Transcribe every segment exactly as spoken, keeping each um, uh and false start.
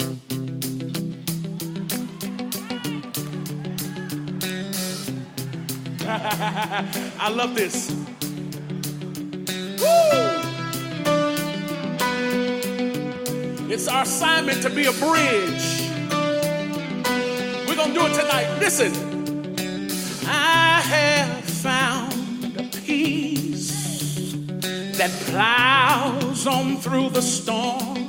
I love this. Woo! It's our assignment to be a bridge. We're going to do it tonight. Listen. I have found a peace that plows on through the storm.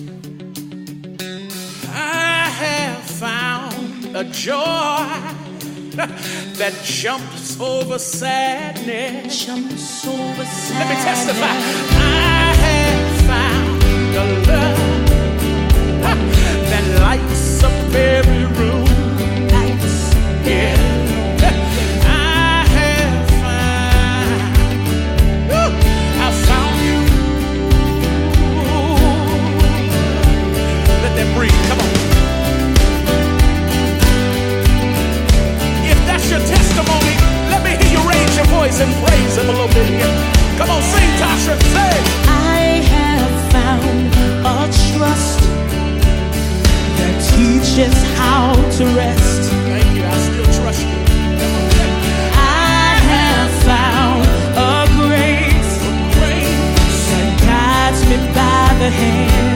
I have found a joy that jumps over sadness. Jumps over sadness. Let me testify. I have found a love that lights up every room. Lights, yeah. I have found. Woo, I found you. Let that breathe. Come on. Your testimony, let me hear you raise your voice and praise him a little bit here. Come on, sing, Tasha, say. I have found a trust that teaches how to rest. Thank you, I still trust you. I have found a grace, grace that guides me by the hand.